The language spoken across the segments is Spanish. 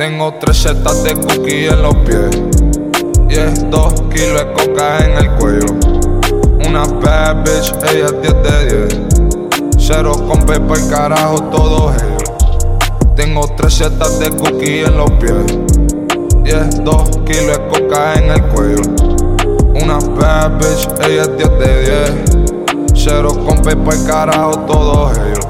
Tengo 3 setas de cookie en los pies y 2 kilos de coca en el cuello. Una bad bitch, ella es 10 de 10. Cero con pepa y carajo, todos ellos. Tengo 3 setas de cookie en los pies y 2 kilos de coca en el cuello. Una bad bitch, ella es 10 de 10. Cero con pepa y carajo, todos ellos.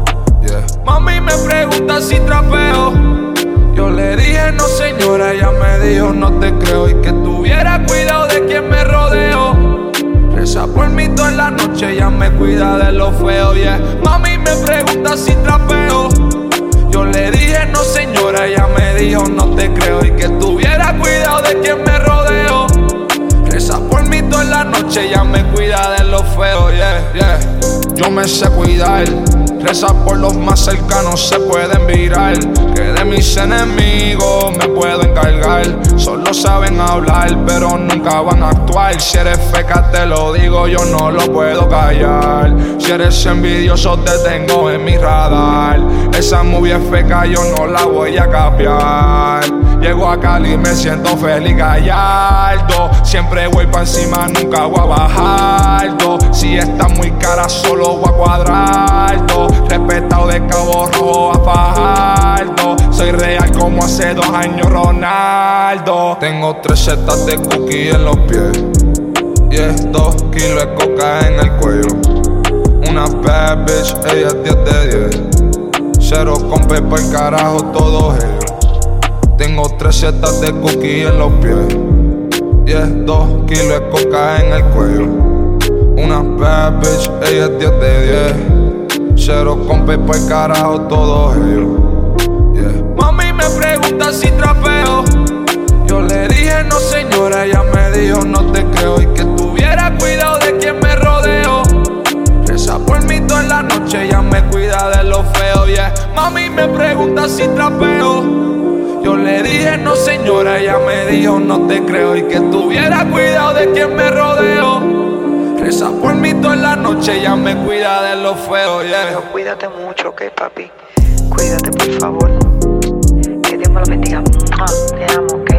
Mami me pregunta si trapeo. Yo le dije no señora, ella me dijo no te creo. Y que tuviera cuidado de quien me rodeo. Reza por mí toda la noche, ella me cuida de lo feo, yeah. Mami me pregunta si trapeo. Yo le dije no señora, ella me dijo no te creo. Y que tuviera cuidado de quien me rodeo. Reza por mí toda la noche, ella me cuida de lo feo, yeah, yeah. Yo me sé cuidar, reza por los más cercanos, se pueden virar. Que de mis enemigos me puedo encargar. Solo saben hablar, pero nunca van a actuar. Si eres feca te lo digo, yo no lo puedo callar. Si eres envidioso te tengo en mi radar. Esa movie es feca, yo no la voy a cambiar. Llego a Cali y me siento feliz gallardo. Siempre voy pa' encima, nunca voy a bajar. Si está muy cara, solo voy a cuadrar. Respetado de Cabo Rojo a Fajardo. Soy real como hace 2 años Ronaldo. Tengo 3 setas de cookie en los pies y 2 kilos de coca en el cuello. Una bad bitch, ella es 10 de 10. Cero con pepa y carajo, todos ellos. Tengo 3 setas de cookie en los pies y 2 kilos de coca en el cuello. Una bad bitch, ella es 10 de 10. Cero con pepa y carajo, todos ellos, yeah. Mami me pregunta si trapeo. Yo le dije no señora, ella me dijo no te creo. Y que tuviera cuidado de quien me rodeo. Reza por mí toda la noche, ella me cuida de lo feo, yeah. Mami me pregunta si trapeo. Yo le dije no señora, ella me dijo no te creo. Y que tuviera cuidado de quien me rodeo. Reza por mí toda la noche, ella me cuida de lo feo, yeah. Pero cuídate mucho, ok, papi. Cuídate, por favor. Que Dios me lo bendiga. Te amo, ok.